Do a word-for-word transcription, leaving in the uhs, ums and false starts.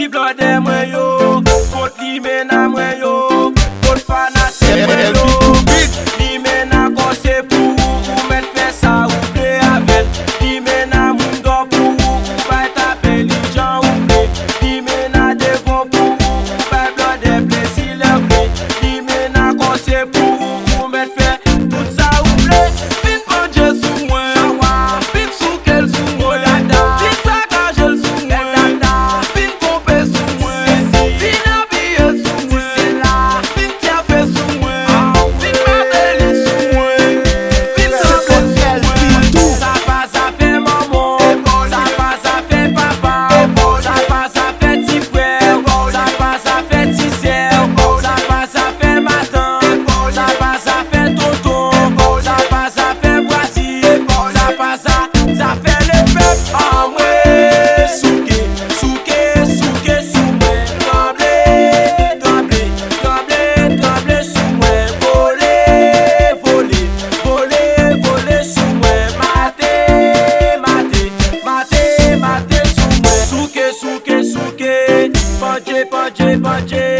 Ti blode mwen yo, kont li mena mwen yo, kont fanatik mwen yo. Li mena konse pou ou met fè sa ou ple avel. Li mena moun do pou ou bay tape li jan ou ple. Li mena devon pou ou bay blode plesi le ple. Li mena konse pou ou met fè tout sa ou ple. Fin panje sou mwen, fin soukel sou mwen, fin sakajel sou mwen, fin kompe sou mwen, fin abye sou mwen, fin kafe sou mwen, fin mabeli sou mwen, fin sanpe sou mwen. Sa pa sa fe maman, sa pa sa fe papa, sa pa sa fe ti frère, sa pa sa fe ti sœur, sa pa sa fe matan, sa pa sa fe tonton, sa pa sa fe voici, sa pa sa, sa fe le peuple en mwen. Souke, souke, souke sou mwen, tremble, tremble, tremble, tremble sou mwen. Vole, vole, vole, vole sou mwen. Mate, mate, mate, mate sou mwen. Souke, souke, souke, panje, panje, panje.